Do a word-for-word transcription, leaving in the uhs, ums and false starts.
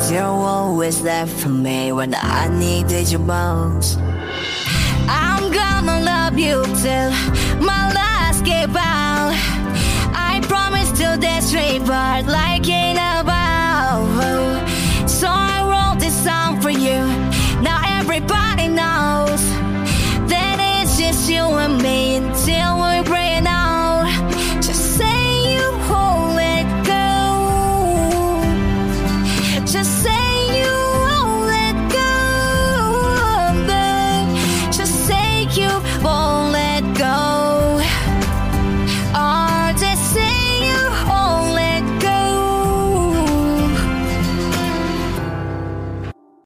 you're always there for me when I needed you most. I'm gonna love you till my last give out. I promise till this part like in a vow. So I wrote this song for you. Now everybody knows that it's just you and me until we break out. Just say you won't let go. Just say you won't let go, babe. Just say you